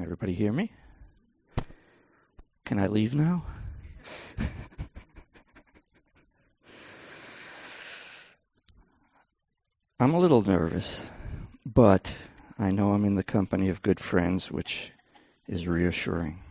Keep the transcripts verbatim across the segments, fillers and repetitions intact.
everybody hear me? Can I leave now? I'm a little nervous, but I know I'm in the company of good friends, which is reassuring.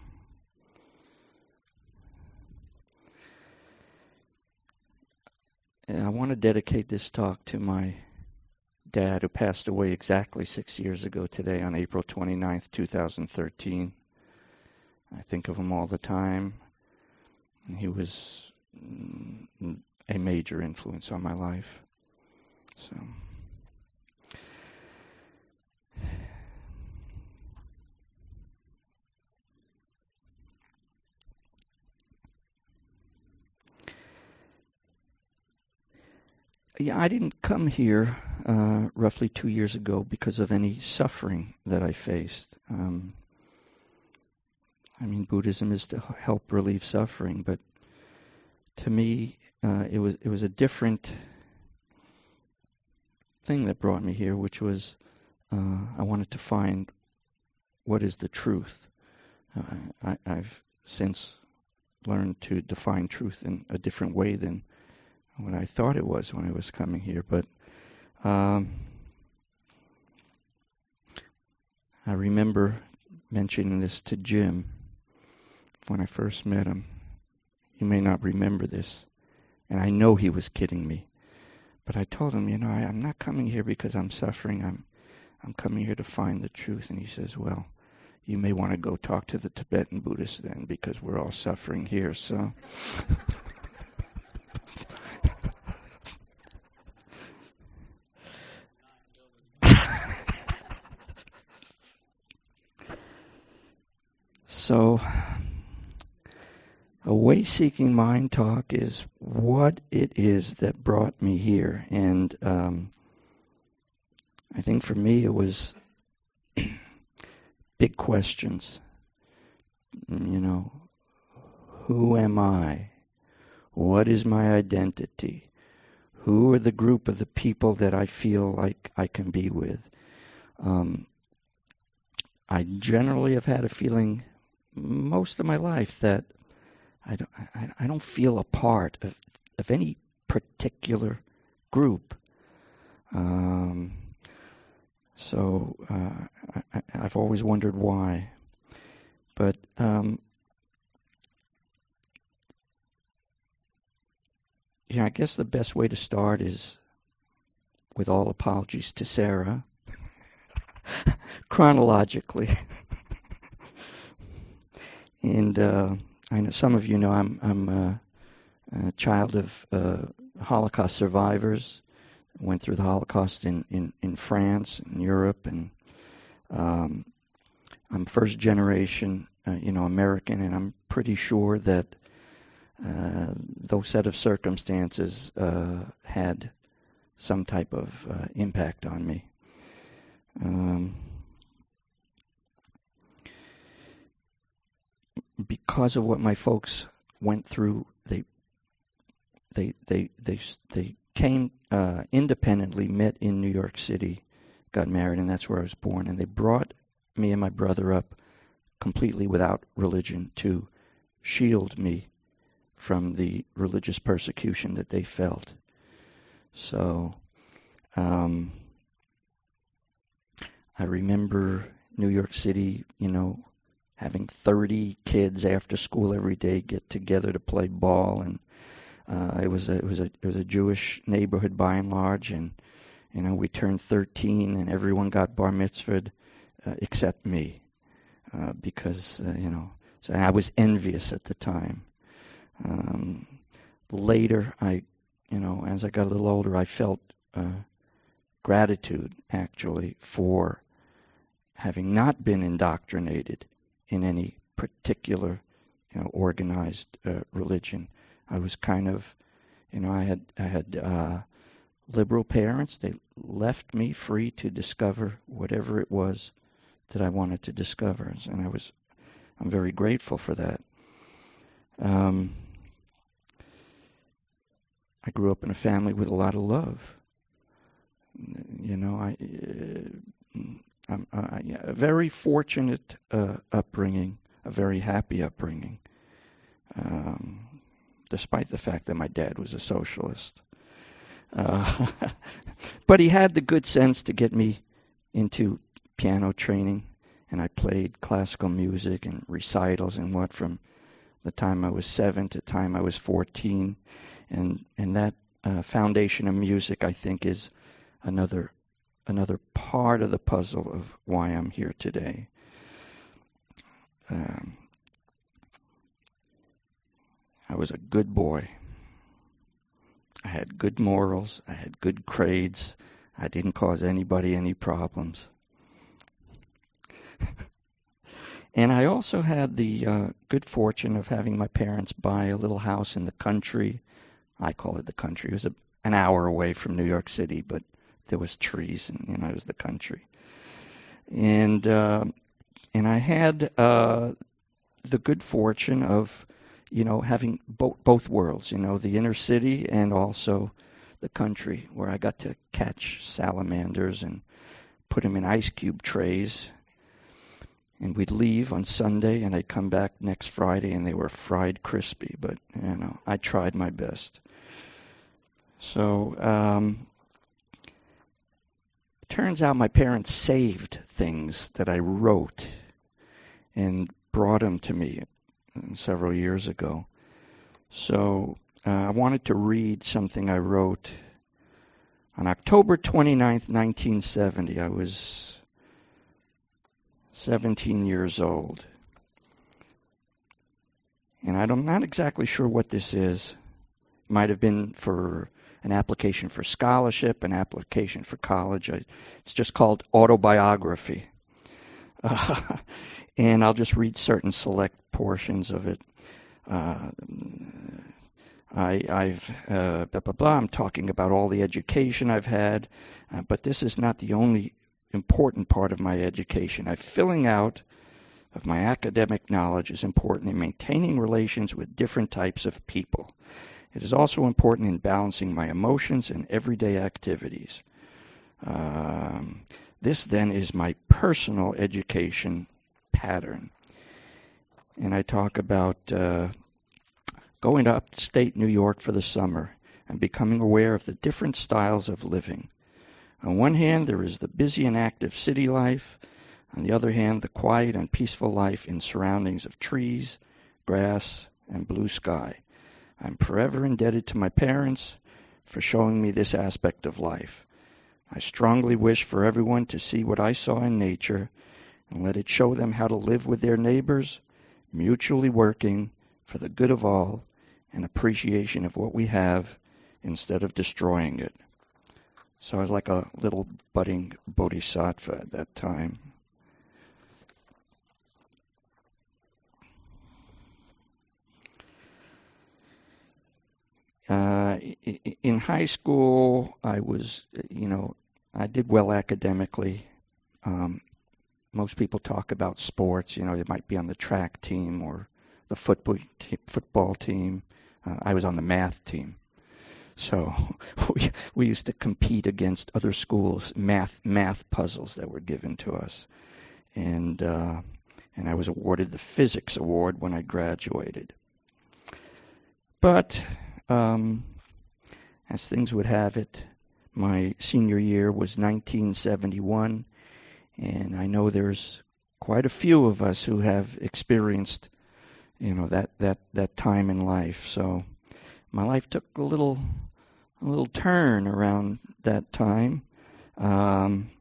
And I want to dedicate this talk to my dad, who passed away exactly six years ago today on April twenty-ninth, two thousand thirteen. I think of him all the time. He was a major influence on my life. So, yeah, I didn't come here uh, roughly two years ago because of any suffering that I faced. Um, I mean, Buddhism is to help relieve suffering, but to me, uh, it was it was a different thing that brought me here, which was uh, I wanted to find what is the truth. Uh, I, I've since learned to define truth in a different way than what I thought it was when I was coming here. But um, I remember mentioning this to Jim when I first met him. You may not remember this, and I know he was kidding me. But I told him, you know, I, I'm not coming here because I'm suffering. I'm I'm coming here to find the truth. And he says, well, you may want to go talk to the Tibetan Buddhists then, because we're all suffering here. So So a way-seeking mind talk is what it is that brought me here. And um, I think for me it was big questions. You know, who am I? What is my identity? Who are the group of the people that I feel like I can be with? Um, I generally have had a feeling most of my life that I don't, I, I don't feel a part of, of any particular group. Um, so uh, I, I've always wondered why. But um, you know, I guess the best way to start is, with all apologies to Sarah, chronologically. And uh, I know some of you know I'm I'm a, a child of uh, Holocaust survivors. Went through the Holocaust in, in, in France and Europe, and um, I'm first generation, uh, you know, American, and I'm pretty sure that uh, those set of circumstances uh, had some type of uh, impact on me. Um, because of what my folks went through, they they they they they came uh, independently, met in New York City, got married, and that's where I was born. And they brought me and my brother up completely without religion to shield me from the religious persecution that they felt. So um, I remember New York City, you know, having thirty kids after school every day get together to play ball, and uh, it was a, it was a it was a Jewish neighborhood by and large, and you know, we turned thirteen and everyone got bar mitzvahed uh, except me, uh, because uh, you know, so I was envious at the time. Um, later, I, you know, as I got a little older, I felt uh, gratitude actually for having not been indoctrinated in any particular, you know, organized uh, religion. I was kind of, you know, I had I had uh, liberal parents. They left me free to discover whatever it was that I wanted to discover, and I was, I'm very grateful for that. Um, I grew up in a family with a lot of love. You know, I, uh, I'm, I, a very fortunate uh, upbringing, a very happy upbringing, um, despite the fact that my dad was a socialist. Uh, but he had the good sense to get me into piano training, and I played classical music and recitals and what from the time I was seven to the time I was fourteen, and and that uh, foundation of music, I think, is another another part of the puzzle of why I'm here today. Um, I was a good boy. I had good morals. I had good grades. I didn't cause anybody any problems. And I also had the uh, good fortune of having my parents buy a little house in the country. I call it the country. It was a, an hour away from New York City, but there was trees, and you know, it was the country. And uh, and I had uh, the good fortune of, you know, having bo- both worlds. You know, the inner city and also the country, where I got to catch salamanders and put them in ice cube trays. And we'd leave on Sunday, and I'd come back next Friday, and they were fried crispy. But, you know, I tried my best. So, um, it turns out my parents saved things that I wrote and brought them to me several years ago. So, uh, I wanted to read something I wrote on October twenty-ninth, nineteen seventy. I was seventeen years old. And I'm not exactly sure what this is. It might have been for an application for scholarship, an application for college. It's just called autobiography. Uh, and I'll just read certain select portions of it. Uh, I, I've, uh, blah, blah, blah. I'm talking about all the education I've had, uh, but this is not the only important part of my education. I filling out of my academic knowledge is important in maintaining relations with different types of people. It is also important in balancing my emotions and everyday activities. Um, this then is my personal education pattern. And I talk about uh, going to upstate New York for the summer and becoming aware of the different styles of living. On one hand, there is the busy and active city life. On the other hand, the quiet and peaceful life in surroundings of trees, grass, and blue sky. I'm forever indebted to my parents for showing me this aspect of life. I strongly wish for everyone to see what I saw in nature and let it show them how to live with their neighbors, mutually working for the good of all and appreciation of what we have instead of destroying it. So I was like a little budding bodhisattva at that time. Uh, in high school, I was, you know, I did well academically. Um, most people talk about sports. You know, they might be on the track team or the football te- football team. Uh, I was on the math team. So we, we used to compete against other schools' math math puzzles that were given to us, and uh, and I was awarded the physics award when I graduated. But um, as things would have it, my senior year was nineteen seventy-one, and I know there's quite a few of us who have experienced, you know, that that that time in life. So my life took a little. A little turn around that time. Um,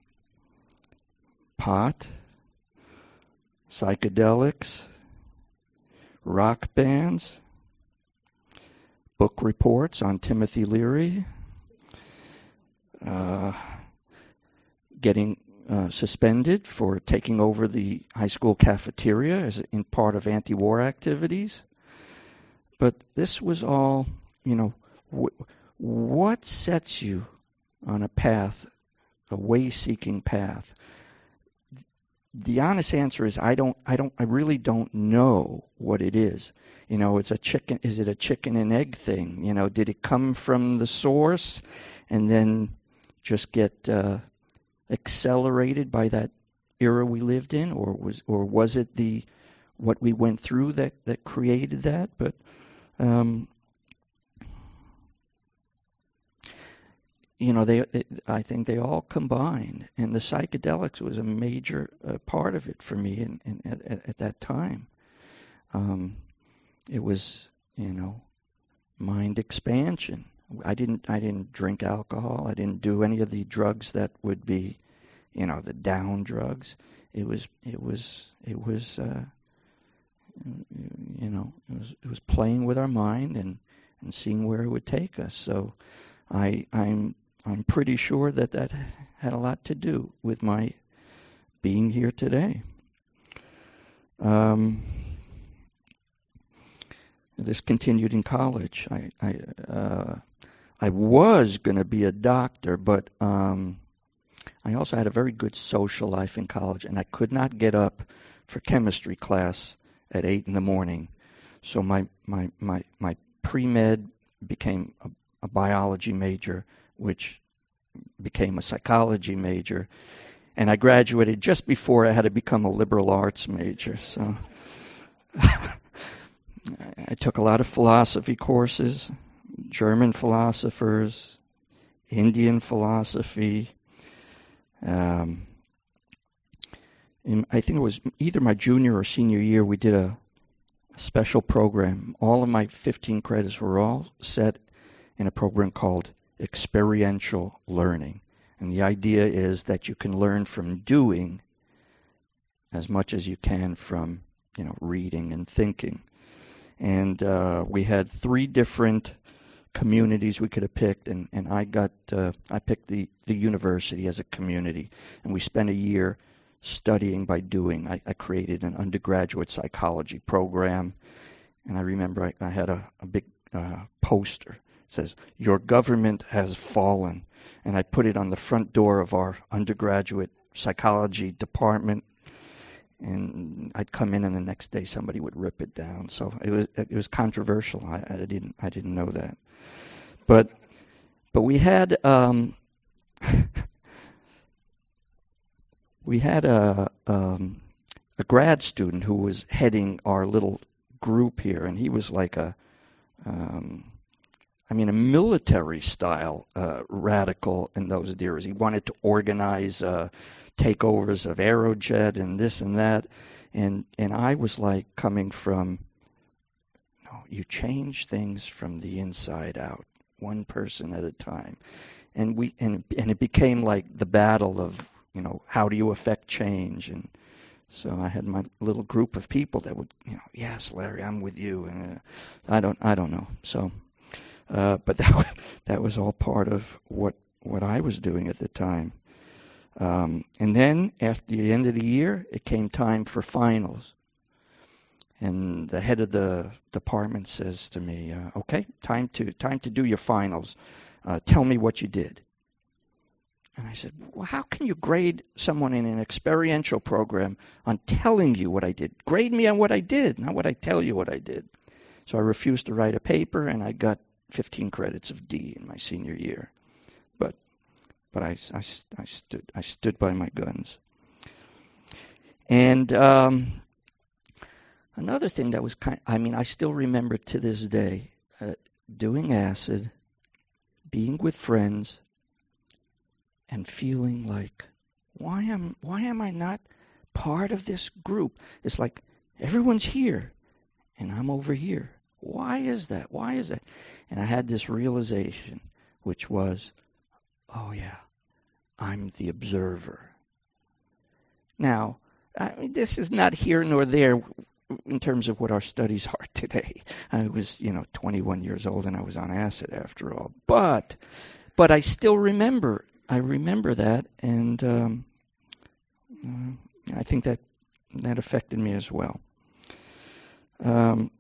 pot, psychedelics, rock bands, book reports on Timothy Leary, uh, getting uh, suspended for taking over the high school cafeteria as in part of anti-war activities. But this was all, you know, w- what sets you on a path, a way-seeking path? The honest answer is I don't, I don't, I really don't know what it is. You know, it's a chicken. Is it a chicken and egg thing? You know, did it come from the source, and then just get uh, accelerated by that era we lived in, or was or was it the what we went through that that created that? But um, you know, they it, I think they all combined, and the psychedelics was a major uh, part of it for me in, in, at, at that time. Um, it was, you know, mind expansion. I didn't I didn't drink alcohol. I didn't do any of the drugs that would be, you know, the down drugs. It was it was it was uh, you know it was it was playing with our mind and and seeing where it would take us. So I I'm I'm pretty sure that that had a lot to do with my being here today. Um, this continued in college. I I uh, I was going to be a doctor, but um, I also had a very good social life in college, and I could not get up for chemistry class at eight in the morning. So my my my my pre-med became a, a biology major, which became a psychology major, and I graduated just before I had to become a liberal arts major. So I took a lot of philosophy courses, German philosophers, Indian philosophy. Um, in, I think it was either my junior or senior year, we did a special program. All of my fifteen credits were all set in a program called experiential learning. And the idea is that you can learn from doing as much as you can from, you know, reading and thinking. And uh, we had three different communities we could have picked, and, and I got uh, I picked the, the university as a community, and we spent a year studying by doing. I, I created an undergraduate psychology program, and I remember I, I had a, a big uh, poster. It says, "Your government has fallen," and I put it on the front door of our undergraduate psychology department. And I'd come in, and the next day somebody would rip it down. So it was it was controversial. I, I didn't I didn't know that, but but we had um, we had a um, a grad student who was heading our little group here, and he was like a um, I mean a military style uh, radical in those days. He wanted to organize Uh, takeovers of Aerojet and this and that, and and I was like coming from, you know, you change things from the inside out, one person at a time, and we and and it became like the battle of, you know, how do you affect change. And so I had my little group of people that would, you know, yes, Larry, I'm with you, and uh, I don't I don't know. So, uh, but that that was all part of what what I was doing at the time. Um, and then, after the end of the year, it came time for finals. And the head of the department says to me, uh, "Okay, time to time to do your finals. Uh, tell me what you did." And I said, "Well, how can you grade someone in an experiential program on telling you what I did? Grade me on what I did, not what I tell you what I did." So I refused to write a paper, and I got fifteen credits of D in my senior year. But But I, I, I stood I stood by my guns. And um, another thing that was kind, I mean, I still remember to this day, uh, doing acid, being with friends, and feeling like, why am why am I not part of this group? It's like everyone's here, and I'm over here. Why is that? Why is that? And I had this realization, which was, oh yeah, I'm the observer. Now, I mean, this is not here nor there in terms of what our studies are today. I was, you know, twenty-one years old, and I was on acid after all. But, but I still remember. I remember that, and um, I think that that affected me as well. Um,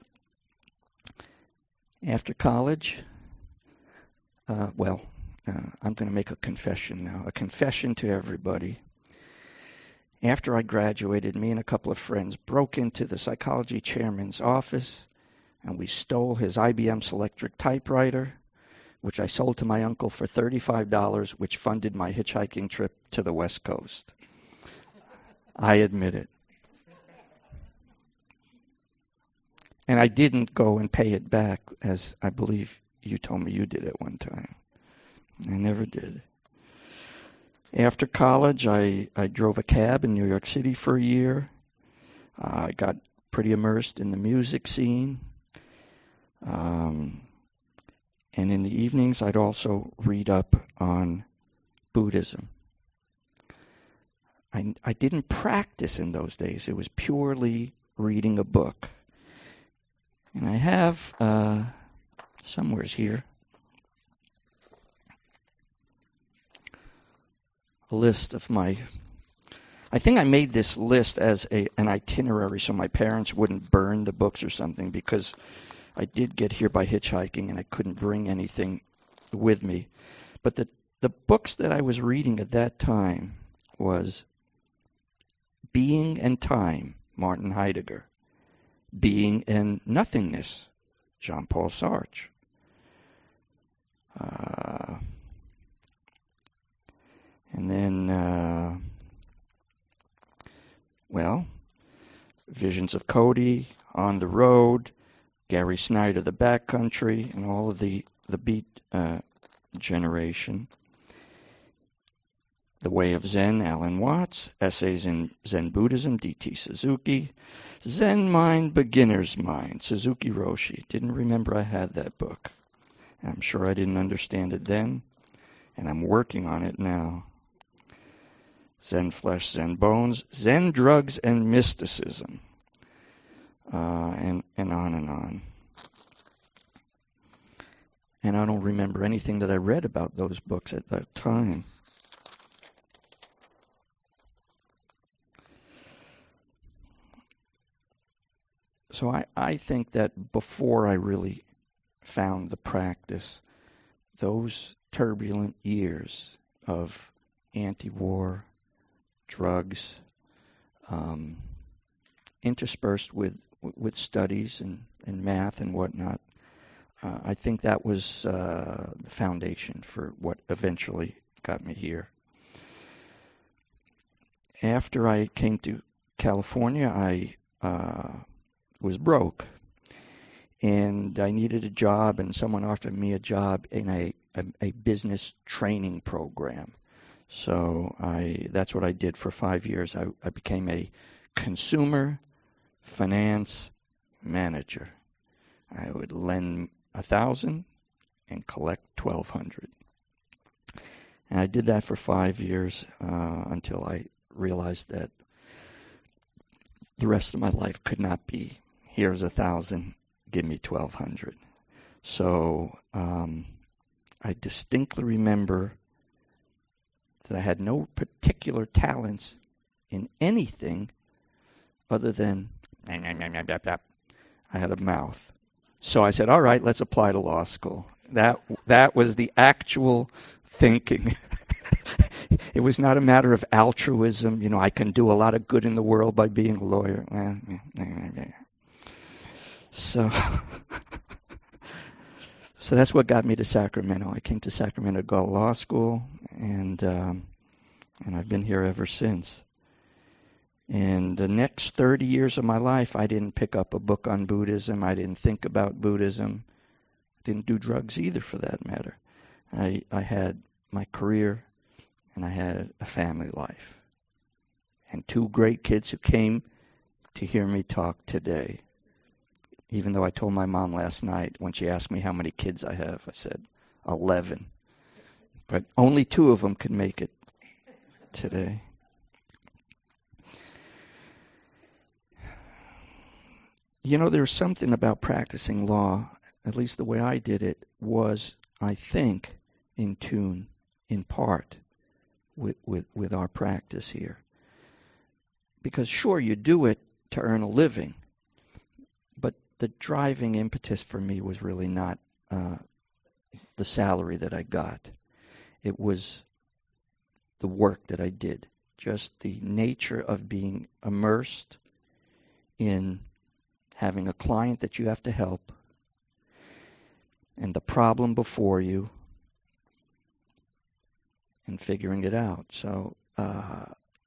after college, uh, well. Uh, I'm going to make a confession now, a confession to everybody. After I graduated, me and a couple of friends broke into the psychology chairman's office, and we stole his I B M Selectric typewriter, which I sold to my uncle for thirty-five dollars, which funded my hitchhiking trip to the West Coast. I admit it. And I didn't go and pay it back, as I believe you told me you did at one time. I never did. After college, I, I drove a cab in New York City for a year. Uh, I got pretty immersed in the music scene. Um, and in the evenings, I'd also read up on Buddhism. I, I didn't practice in those days. It was purely reading a book. And I have, uh, somewhere's here, a list of my, I think I made this list as a, an itinerary so my parents wouldn't burn the books or something, because I did get here by hitchhiking and I couldn't bring anything with me. But the, the books that I was reading at that time was Being and Time, Martin Heidegger. Being and Nothingness, Jean-Paul Sartre. Uh, and then, uh, well, Visions of Cody, On the Road, Gary Snyder, The Backcountry, and all of the, the Beat uh, generation. The Way of Zen, Alan Watts, Essays in Zen Buddhism, D T Suzuki, Zen Mind, Beginner's Mind, Suzuki Roshi. Didn't remember I had that book. I'm sure I didn't understand it then, and I'm working on it now. Zen Flesh, Zen Bones, Zen Drugs and Mysticism, uh, and, and on and on. And I don't remember anything that I read about those books at that time. So I, I think that before I really found the practice, those turbulent years of anti-war, drugs, um, interspersed with with studies and, and math and whatnot, uh, I think that was uh, the foundation for what eventually got me here. After I came to California, I uh, was broke, and I needed a job, and someone offered me a job in a, a, a business training program. So I that's what I did for five years. I, I became a consumer finance manager. I would lend a thousand and collect twelve hundred. And I did that for five years uh, until I realized that the rest of my life could not be, here's a thousand, give me twelve hundred. So um, I distinctly remember that I had no particular talents in anything other than I had a mouth. So I said, all right, let's apply to law school. That that was the actual thinking. It was not a matter of altruism. You know, I can do a lot of good in the world by being a lawyer. So, so that's what got me to Sacramento. I came to Sacramento to go to law school, and um, and I've been here ever since. And the next thirty years of my life, I didn't pick up a book on Buddhism. I didn't think about Buddhism. I didn't do drugs either, for that matter. I I had my career, and I had a family life, and two great kids who came to hear me talk today. Even though I told my mom last night when she asked me how many kids I have, I said eleven. But only two of them could make it today. You know, there's something about practicing law, at least the way I did it, was, I think, in tune, in part, with, with, with our practice here. Because sure, you do it to earn a living, but the driving impetus for me was really not uh, the salary that I got. It was the work that I did, just the nature of being immersed in having a client that you have to help, and the problem before you, and figuring it out. So uh,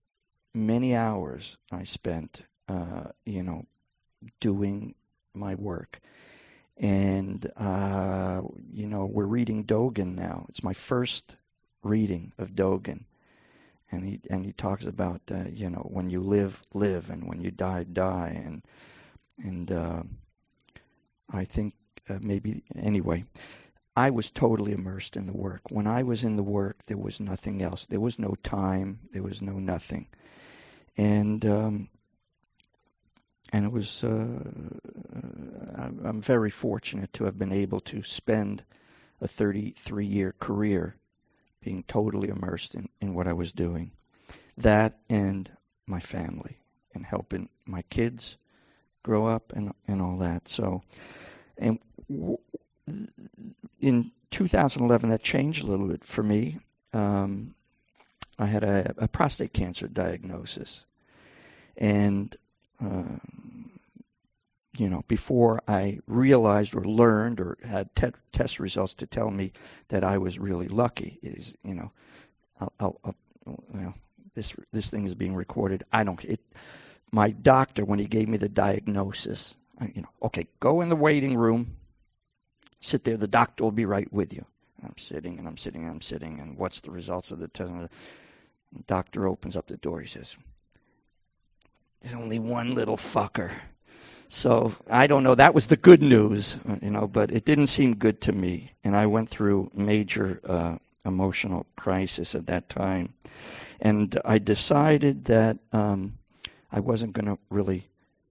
many hours I spent, uh, you know, doing my work. And, uh, you know, we're reading Dogen now. It's my first reading of Dogen. And he, and he talks about, uh, you know, when you live, live, and when you die, die. And, and uh, I think uh, maybe, anyway, I was totally immersed in the work. When I was in the work, there was nothing else. There was no time. There was no nothing. And um, and it was, uh, I'm very fortunate to have been able to spend a thirty-three-year career being totally immersed in, in what I was doing. That and my family and helping my kids grow up and, and all that. So, and w- in two thousand eleven, that changed a little bit for me. Um, I had a, a prostate cancer diagnosis. And, uh, you know, before I realized or learned or had te- test results to tell me that I was really lucky, is, you know, I'll, I'll, I'll, well, this this thing is being recorded. I don't. It. My doctor, when he gave me the diagnosis, I, you know, okay, go in the waiting room, sit there. The doctor will be right with you. And I'm sitting and I'm sitting and I'm sitting. And what's the results of the test? And the doctor opens up the door. He says, "There's only one little fucker." So I don't know. That was the good news, you know, but it didn't seem good to me. And I went through major uh, emotional crisis at that time. And I decided that um, I wasn't going to really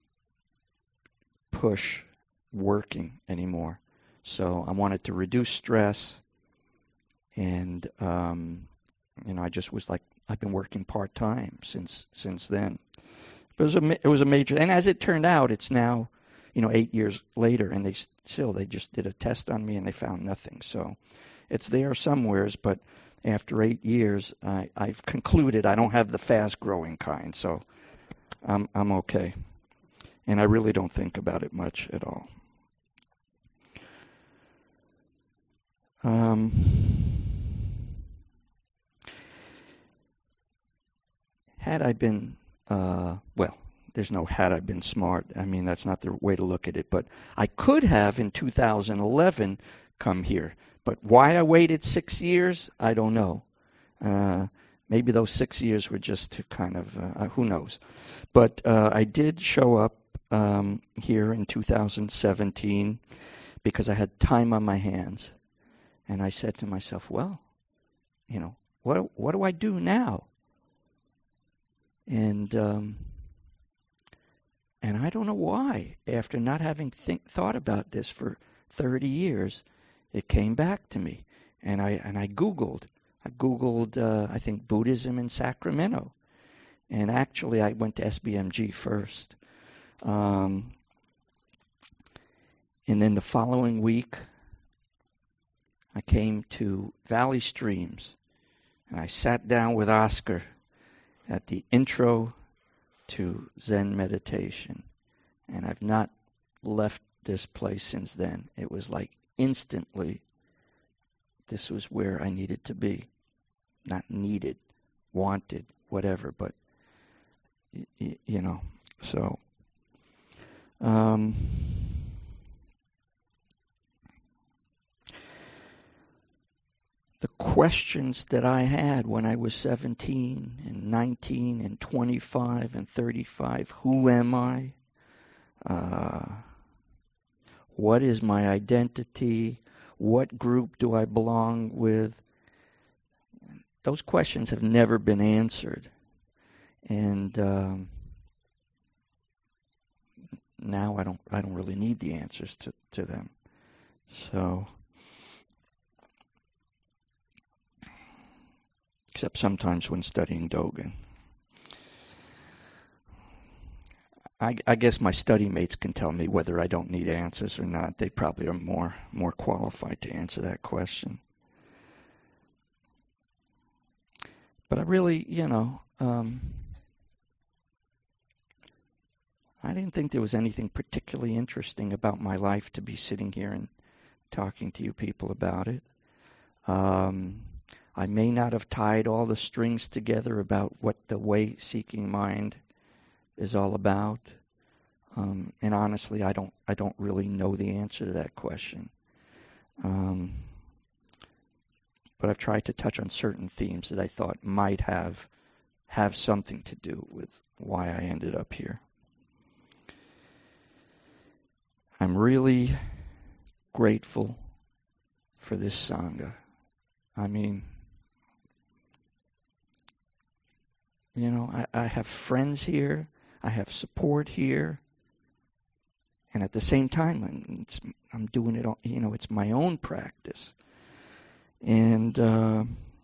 push working anymore. So I wanted to reduce stress. And, um, you know, I just was like, I've been working part-time since since then. It was a it was a major, and as it turned out, it's now, you know, eight years later, and they still they just did a test on me and they found nothing. So it's there somewheres, but after eight years, I, I've concluded I don't have the fast-growing kind, so I'm I'm okay, and I really don't think about it much at all. Um, had I been Uh, well, there's no had I been smart. I mean, that's not the way to look at it. But I could have in two thousand eleven come here. But why I waited six years, I don't know. Uh, maybe those six years were just to kind of, uh, who knows. But uh, I did show up um, here in two thousand seventeen because I had time on my hands. And I said to myself, well, you know, what what do I do now? And um, and I don't know why. After not having think, thought about this for thirty years, it came back to me, and I and I Googled. I Googled, uh, I think, Buddhism in Sacramento, and actually I went to S B M G first, um, and then the following week I came to Valley Streams, and I sat down with Oscar at the intro to Zen meditation. And I've not left this place since then. It was like instantly, this was where I needed to be. Not needed, wanted, whatever, but, y- you know, so. Um, the questions that I had when I was seventeen and nineteen and twenty-five and thirty-five, who am I? Uh, what is my identity? What group do I belong with? Those questions have never been answered. And um, now I don't I don't really need the answers to, to them. So except sometimes when studying Dogen. I, I guess my study mates can tell me whether I don't need answers or not. They probably are more more qualified to answer that question. But I really, you know, um, I didn't think there was anything particularly interesting about my life to be sitting here and talking to you people about it. Um, I may not have tied all the strings together about what the way-seeking mind is all about. Um, and honestly, I don't I don't really know the answer to that question. Um, but I've tried to touch on certain themes that I thought might have have something to do with why I ended up here. I'm really grateful for this Sangha. I mean, you know, I, I have friends here, I have support here, and at the same time, it's, I'm doing it, all, you know, it's my own practice. And uh,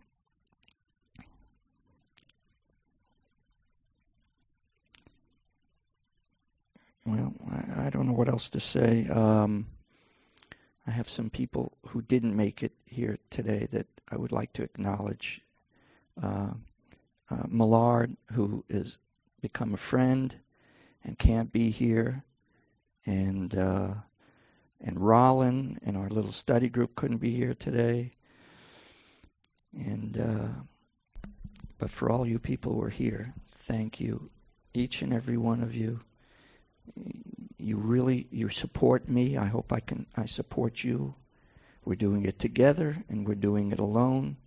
well, I, I don't know what else to say. Um, I have some people who didn't make it here today that I would like to acknowledge. Uh, uh, Millard, who has become a friend and can't be here, and uh, and Rollin and our little study group couldn't be here today. And uh, but for all you people who are here, thank you, each and every one of you. You really, you support me. I hope I can, I support you. We're doing it together and we're doing it alone.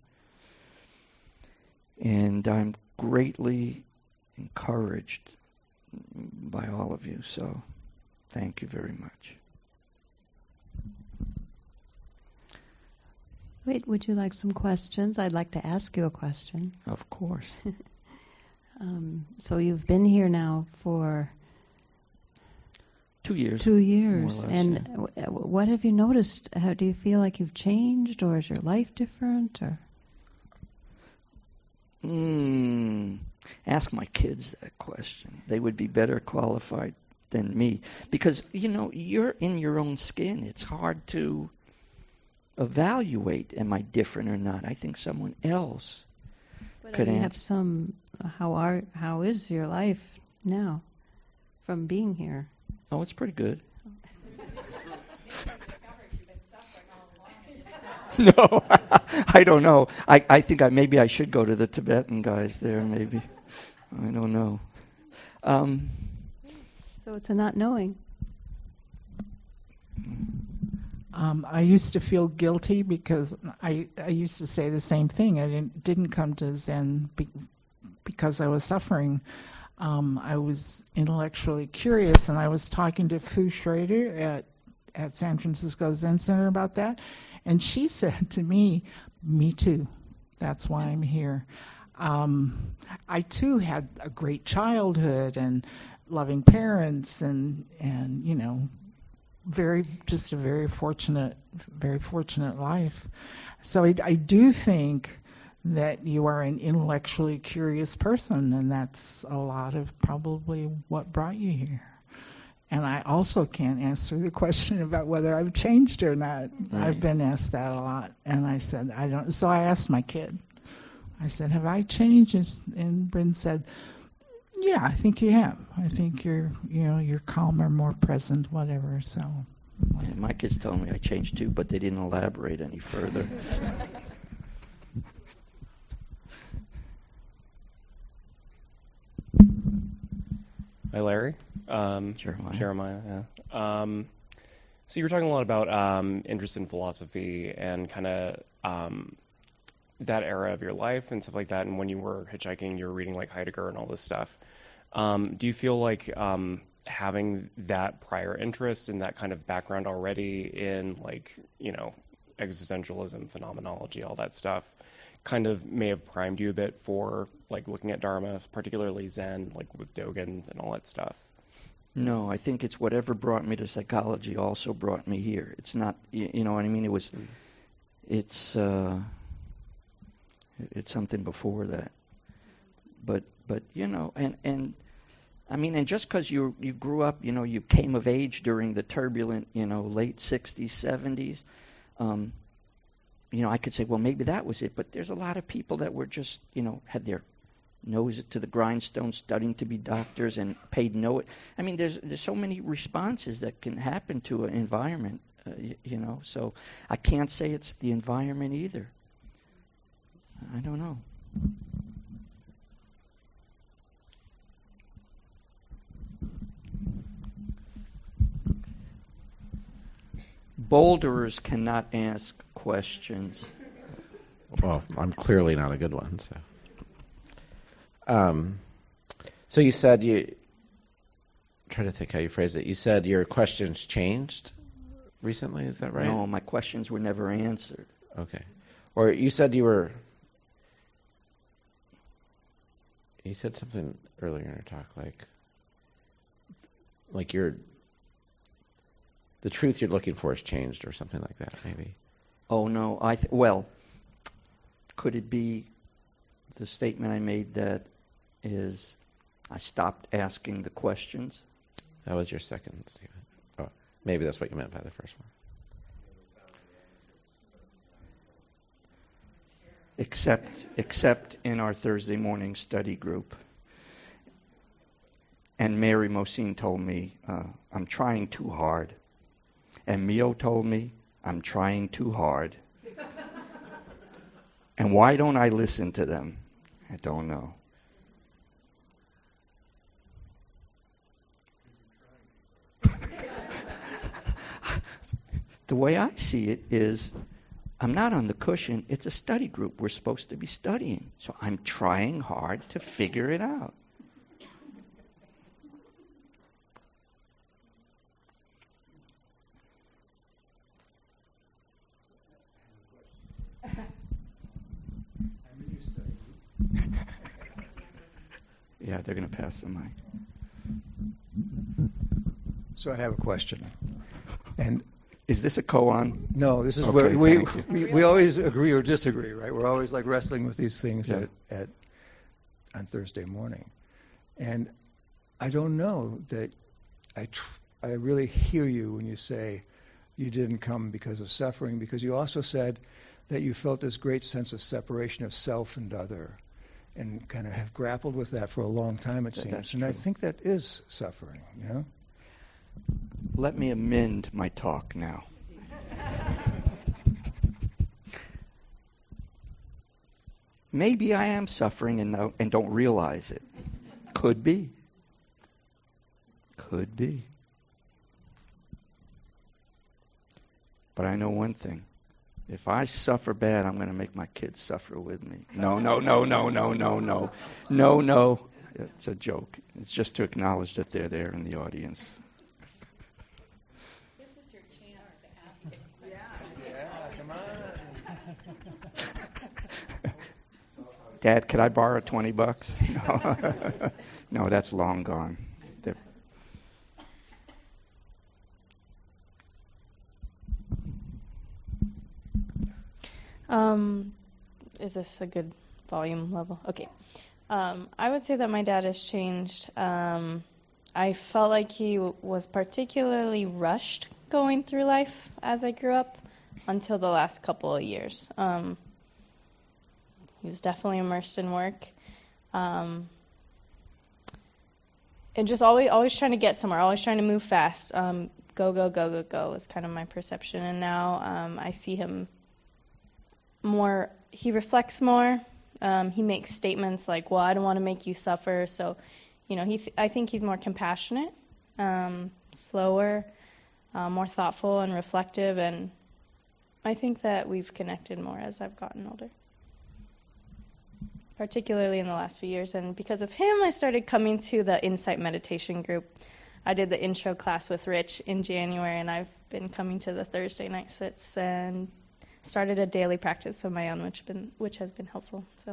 And I'm greatly encouraged by all of you. So thank you very much. Wait, would you like some questions? I'd like to ask you a question. Of course. um, so you've been here now for Two years. Two years. Less, and yeah. w- what have you noticed? How do you feel like you've changed, or is your life different? Or Mm, ask my kids that question. They would be better qualified than me. Because, you know, you're in your own skin. It's hard to evaluate, am I different or not? I think someone else but could I mean, answer. have some. How are? How is your life now, from being here? Oh, it's pretty good. No, I don't know. I, I think I maybe I should go to the Tibetan guys there. Maybe I don't know. Um, so it's a not knowing. Um, I used to feel guilty because I I used to say the same thing. I didn't didn't come to Zen be, because I was suffering. Um, I was intellectually curious, and I was talking to Fu Schrader at at San Francisco Zen Center about that, and she said to me, "Me too. That's why I'm here." Um, I too had a great childhood and loving parents, and and you know, very just a very fortunate, very fortunate life. So I, I do think that you are an intellectually curious person, and that's a lot of probably what brought you here. And I also can't answer the question about whether I've changed or not. Right. I've been asked that a lot, and I said I don't. So I asked my kid. I said, "Have I changed?" And Bryn said, "Yeah, I think you have. I think you're, you know, you're calmer, more present, whatever." So. Yeah, my kids told me I changed too, but they didn't elaborate any further. Hi, Larry. Um, Jeremiah. Jeremiah, yeah. Um, so you were talking a lot about um, interest in philosophy and kind of um, that era of your life and stuff like that. And when you were hitchhiking, you were reading like Heidegger and all this stuff. Um, do you feel like um, having that prior interest and that kind of background already in like, you know, existentialism, phenomenology, all that stuff, kind of may have primed you a bit for like looking at Dharma, particularly Zen, like with Dogen and all that stuff? No, I think it's whatever brought me to psychology also brought me here. It's not, you, you know what I mean? It was, mm. it's, uh, it's something before that. But, but you know, and and I mean, and just because you you grew up, you know, you came of age during the turbulent, you know, late sixties, seventies. Um, you know, I could say, well, maybe that was it. But there's a lot of people that were just, you know, had their nose to the grindstone, studying to be doctors, and paid no. I mean, there's there's so many responses that can happen to an environment, uh, you, you know. So I can't say it's the environment either. I don't know. Boulderers cannot ask questions. Well, I'm clearly not a good one. So, um, so you said you. I'm trying to think how you phrased it. You said your questions changed recently. Is that right? No, my questions were never answered. Okay. Or you said you were. You said something earlier in our talk, like, like you're. The truth you're looking for has changed, or something like that, maybe. Oh no, I th- well, could it be the statement I made that is I stopped asking the questions? That was your second statement. Oh, maybe that's what you meant by the first one. Except, except in our Thursday morning study group. And Mary Mosine told me, uh, I'm trying too hard. And Mio told me, I'm trying too hard. And why don't I listen to them? I don't know. The way I see it is, I'm not on the cushion. It's a study group. We're supposed to be studying. So I'm trying hard to figure it out. Yeah, they're going to pass the mic. So I have a question. And is this a koan? no, this is Okay, where we, thank you. we we always agree or disagree, right? We're always like wrestling with these things Yeah. at, at on Thursday morning. And I don't know that I tr- I really hear you when you say you didn't come because of suffering, because you also said that you felt this great sense of separation of self and other, and kind of have grappled with that for a long time, it That- seems. that's And I true. think that is suffering, you know? Let me amend my talk now. Maybe I am suffering and, no, and don't realize it. Could be. Could be. But I know one thing. If I suffer bad, I'm going to make my kids suffer with me. No, no, no, no, no, no, no. No, no. It's a joke. It's just to acknowledge that they're there in the audience. Dad, could I borrow twenty bucks? No, no, that's long gone. They're... Um, is this a good volume level? Okay. Um, I would say that my dad has changed. Um, I felt like he w- was particularly rushed going through life as I grew up until the last couple of years. Um, he was definitely immersed in work. Um, and just always always trying to get somewhere, always trying to move fast. Um, go, go, go, go, go is kind of my perception. And now um, I see him more, he reflects more. Um, he makes statements like, well, I don't want to make you suffer. So, you know, he th- I think he's more compassionate, um, slower, uh, more thoughtful and reflective. And I think that we've connected more as I've gotten older, particularly in the last few years. And because of him, I started coming to the Insight Meditation group. I did the intro class with Rich in January, and I've been coming to the Thursday night sits and started a daily practice of my own, which been which has been helpful. So,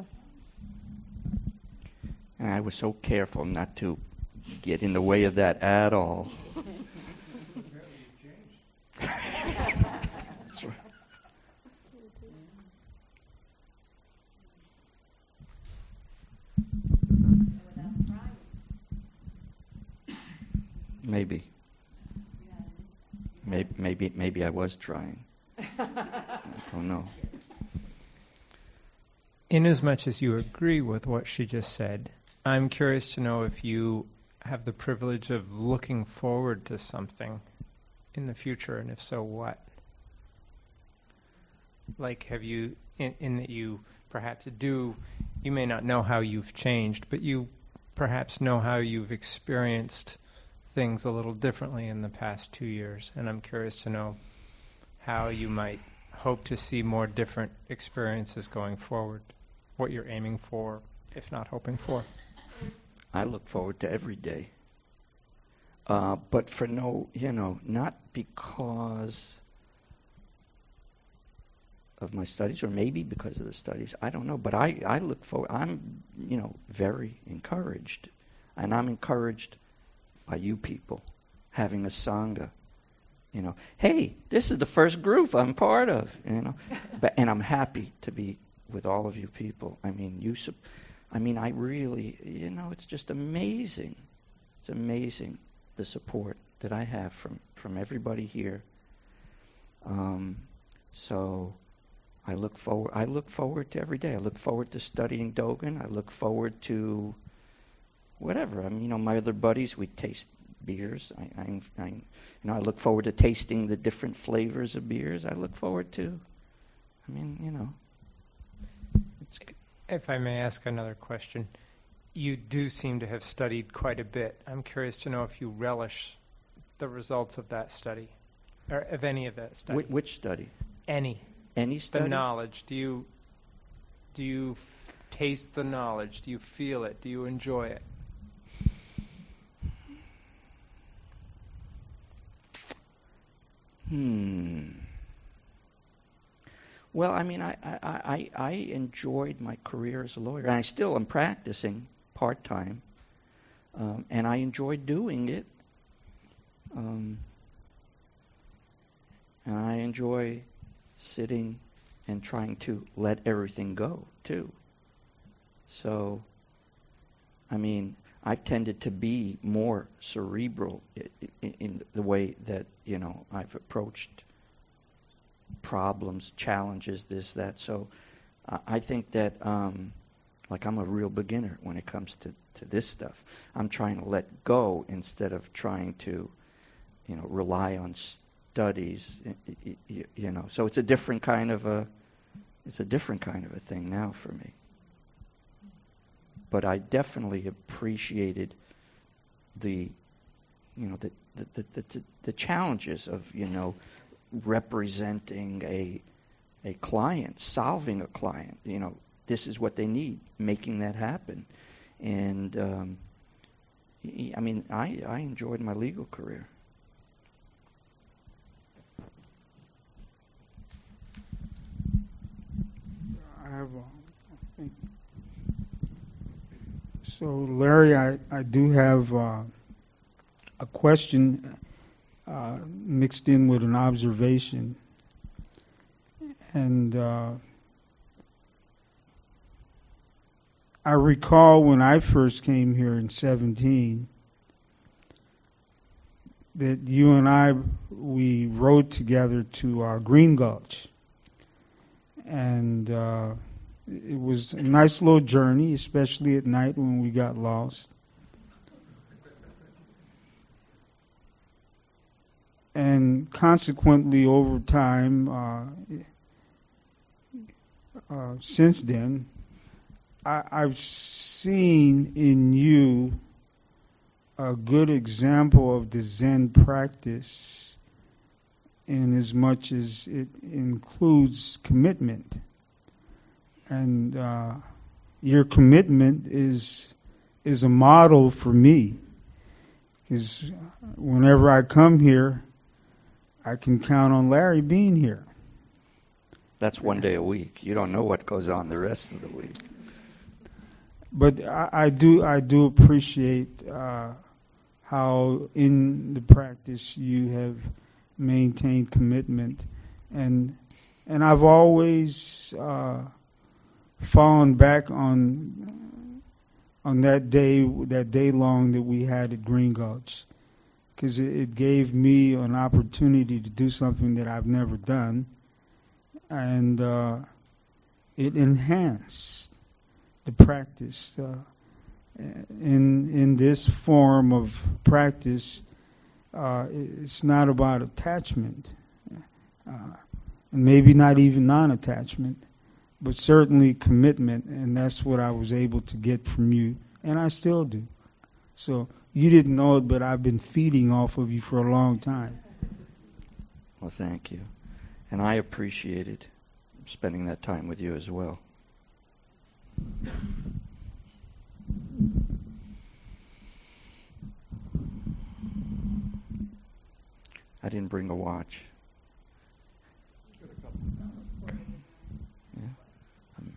And I was so careful not to get in the way of that at all. That's right. Maybe. Maybe, maybe, maybe I was trying. I don't know. Inasmuch as you agree with what she just said, I'm curious to know if you have the privilege of looking forward to something in the future, and if so, what? Like, have you in, in that you perhaps do, you may not know how you've changed, but you perhaps know how you've experienced things a little differently in the past two years. And I'm curious to know how you might hope to see more different experiences going forward, what you're aiming for, if not hoping for. I look forward to every day. Uh, but for no, you know, not because of my studies, or maybe because of the studies, I don't know. But I, I look forward, I'm, you know, very encouraged. And I'm encouraged by you people having a Sangha. You know, hey, this is the first group I'm part of, you know. But, and I'm happy to be with all of you people. I mean, you, I mean, I really, you know, it's just amazing. It's amazing the support that I have from, from everybody here. Um, so I look forward. I look forward to every day. I look forward to studying Dogen. I look forward to whatever. I mean, you know, my other buddies, we taste beers. I, I, I, you know, I look forward to tasting the different flavors of beers. I look forward to. I mean, you know. It's, if I may ask another question. You do seem to have studied quite a bit. I'm curious to know if you relish the results of that study, or of any of that study. Wh- which study? Any. Any study? The knowledge. Do you do you f- taste the knowledge? Do you feel it? Do you enjoy it? Hmm. Well, I mean, I, I, I, I enjoyed my career as a lawyer, and I still am practicing part-time, um, and I enjoy doing it, um, and I enjoy sitting and trying to let everything go, too. So, I mean, I've tended to be more cerebral in, in the way that, you know, I've approached problems, challenges, this, that. So uh, I think that, um, like, I'm a real beginner when it comes to, to this stuff. I'm trying to let go instead of trying to, you know, rely on studies, you, you know. So it's a different kind of a, it's a different kind of a thing now for me. But I definitely appreciated the, you know, the the the, the, the challenges of, you know, representing a a client, solving a client. You know, this is what they need, making that happen. And um, I mean, I I enjoyed my legal career. I have a, I think. So, Larry, I, I do have uh, a question uh, mixed in with an observation. And uh, I recall when I first came here in seventeen that you and I, we rode together to uh, Green Gulch. And uh, it was a nice little journey, especially at night when we got lost. And consequently, over time, uh, uh, since then, I, I've seen in you a good example of the Zen practice, in as much as it includes commitment. And uh, your commitment is is a model for me. Because whenever I come here, I can count on Larry being here. That's one day a week. You don't know what goes on the rest of the week. But I, I do I do appreciate uh, how in the practice you have maintained commitment, and and I've always uh, fallen back on on that day that day long that we had at Green Gulch, because it, it gave me an opportunity to do something that I've never done, and uh, it enhanced the practice. Uh, in in this form of practice, uh, it's not about attachment, uh, and maybe not even non-attachment, but certainly commitment, and that's what I was able to get from you, and I still do. So you didn't know it, but I've been feeding off of you for a long time. Well, thank you. And I appreciated spending that time with you as well. I didn't bring a watch. Yeah. Um,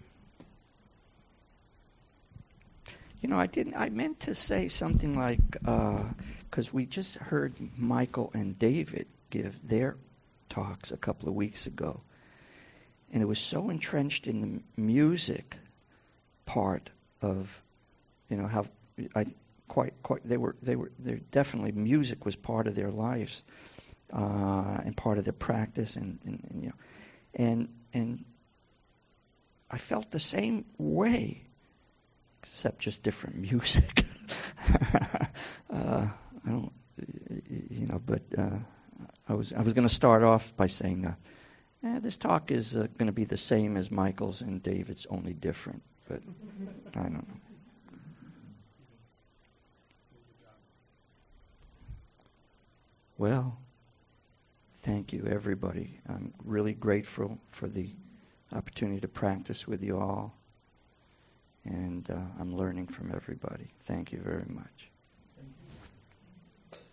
you know, I didn't. I meant to say something like, because we just heard Michael and David give their talks a couple of weeks ago, and it was so entrenched in the music part of, you know, how I quite quite they were they were they definitely music was part of their lives. Uh, and part of their practice, and, and, and you know, and and I felt the same way, except just different music. uh, I don't, you know, but uh, I was I was going to start off by saying, uh, eh, this talk is uh, going to be the same as Michael's and David's, only different. But I don't know. Well. Thank you, everybody. I'm really grateful for the opportunity to practice with you all, and uh, I'm learning from everybody. Thank you very much.